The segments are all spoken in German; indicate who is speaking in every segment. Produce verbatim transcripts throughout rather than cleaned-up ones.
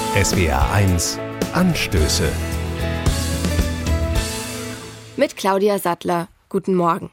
Speaker 1: S W R eins Anstöße.
Speaker 2: Mit Claudia Sattler. Guten Morgen.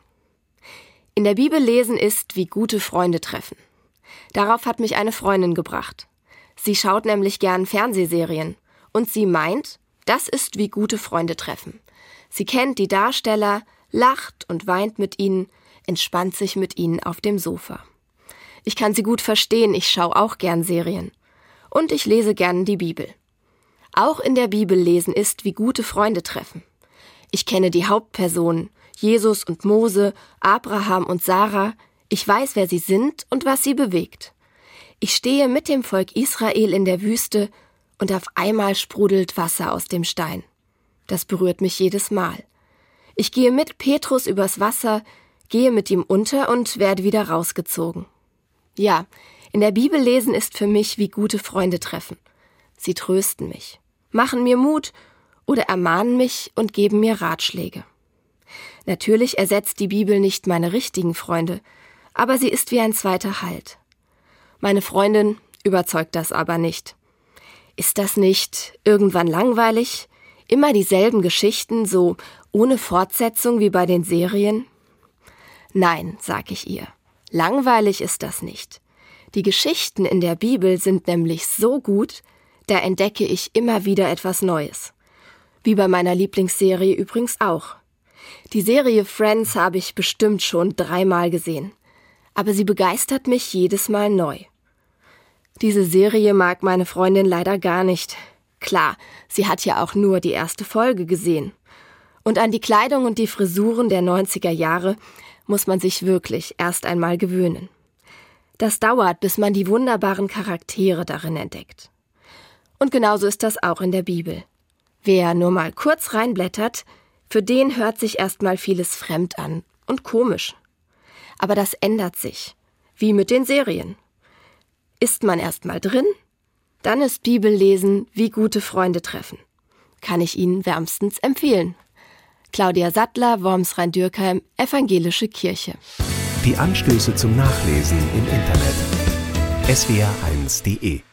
Speaker 2: In der Bibel lesen ist wie gute Freunde treffen. Darauf hat mich eine Freundin gebracht. Sie schaut nämlich gern Fernsehserien. Und sie meint, das ist wie gute Freunde treffen. Sie kennt die Darsteller, lacht und weint mit ihnen, entspannt sich mit ihnen auf dem Sofa. Ich kann sie gut verstehen, ich schaue auch gern Serien. Und ich lese gern die Bibel. Auch in der Bibel lesen ist wie gute Freunde treffen. Ich kenne die Hauptpersonen, Jesus und Mose, Abraham und Sarah. Ich weiß, wer sie sind und was sie bewegt. Ich stehe mit dem Volk Israel in der Wüste und auf einmal sprudelt Wasser aus dem Stein. Das berührt mich jedes Mal. Ich gehe mit Petrus übers Wasser, gehe mit ihm unter und werde wieder rausgezogen. Ja, in der Bibel lesen ist für mich wie gute Freunde treffen. Sie trösten mich, machen mir Mut oder ermahnen mich und geben mir Ratschläge. Natürlich ersetzt die Bibel nicht meine richtigen Freunde, aber sie ist wie ein zweiter Halt. Meine Freundin überzeugt das aber nicht. Ist das nicht irgendwann langweilig? Immer dieselben Geschichten, so ohne Fortsetzung wie bei den Serien? Nein, sag ich ihr, langweilig ist das nicht. Die Geschichten in der Bibel sind nämlich so gut, da entdecke ich immer wieder etwas Neues. Wie bei meiner Lieblingsserie übrigens auch. Die Serie Friends habe ich bestimmt schon dreimal gesehen. Aber sie begeistert mich jedes Mal neu. Diese Serie mag meine Freundin leider gar nicht. Klar, sie hat ja auch nur die erste Folge gesehen. Und an die Kleidung und die Frisuren der neunziger Jahre muss man sich wirklich erst einmal gewöhnen. Das dauert, bis man die wunderbaren Charaktere darin entdeckt. Und genauso ist das auch in der Bibel. Wer nur mal kurz reinblättert, für den hört sich erstmal vieles fremd an und komisch. Aber das ändert sich, wie mit den Serien. Ist man erstmal drin, dann ist Bibellesen wie gute Freunde treffen. Kann ich Ihnen wärmstens empfehlen. Claudia Sattler, Worms-Rhein-Dürkheim, Evangelische Kirche.
Speaker 1: Die Anstöße zum Nachlesen im Internet. S W R eins punkt de